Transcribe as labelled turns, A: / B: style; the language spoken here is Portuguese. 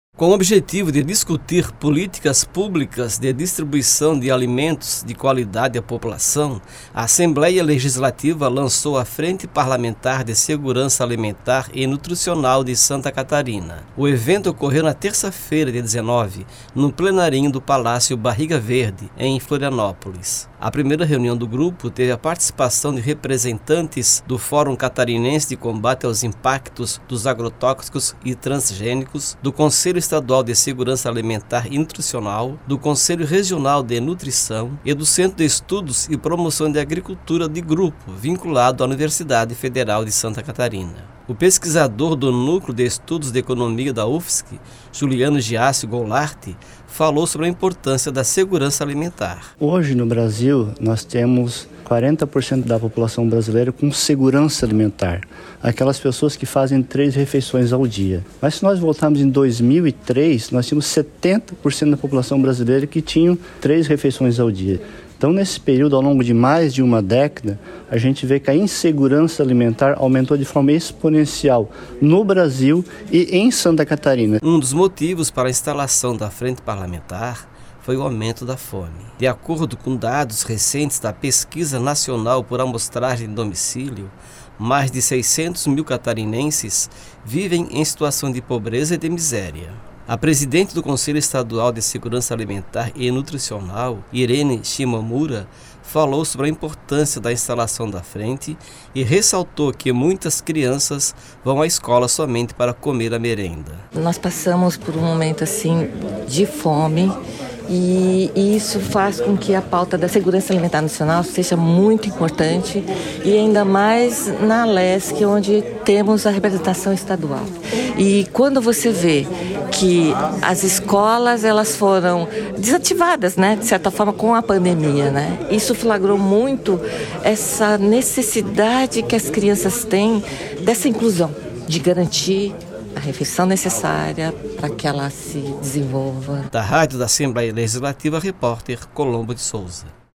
A: Com o objetivo de discutir políticas públicas de distribuição de alimentos de qualidade à população, a Assembleia Legislativa lançou a Frente Parlamentar de Segurança Alimentar e Nutricional de Santa Catarina. O evento ocorreu na terça-feira, dia 19, no plenarinho do Palácio Barriga Verde, em Florianópolis. A primeira reunião do grupo teve a participação de representantes do Fórum Catarinense de Combate aos Impactos dos Agrotóxicos e Transgênicos, do Conselho Estadual de Segurança Alimentar e Nutricional, do Conselho Regional de Nutrição e do Centro de Estudos e Promoção de Agricultura de Grupo, vinculado à Universidade Federal de Santa Catarina. O pesquisador do Núcleo de Estudos de Economia da UFSC, Juliano Giassio Goulart, falou sobre a importância da segurança alimentar.
B: Hoje no Brasil nós temos 40% da população brasileira com segurança alimentar. Aquelas pessoas que fazem 3 refeições ao dia. Mas se nós voltarmos em 2003, nós tínhamos 70% da população brasileira que tinham 3 refeições ao dia. Então, nesse período, ao longo de mais de uma década, a gente vê que a insegurança alimentar aumentou de forma exponencial no Brasil e em Santa Catarina.
A: Um dos motivos para a instalação da Frente Parlamentar foi o aumento da fome. De acordo com dados recentes da Pesquisa Nacional por Amostragem de Domicílio, mais de 600 mil catarinenses vivem em situação de pobreza e de miséria. A presidente do Conselho Estadual de Segurança Alimentar e Nutricional, Irene Shimomura, falou sobre a importância da instalação da frente e ressaltou que muitas crianças vão à escola somente para comer a merenda.
C: Nós passamos por um momento assim de fome e isso faz com que a pauta da segurança alimentar nacional seja muito importante e ainda mais na LESC, onde temos a representação estadual. E quando você vê que as escolas elas foram desativadas, né, de certa forma, com a pandemia, né? Isso flagrou muito essa necessidade que as crianças têm dessa inclusão, de garantir a refeição necessária para que ela se desenvolva.
A: Da Rádio da Assembleia Legislativa, repórter Colombo de Souza.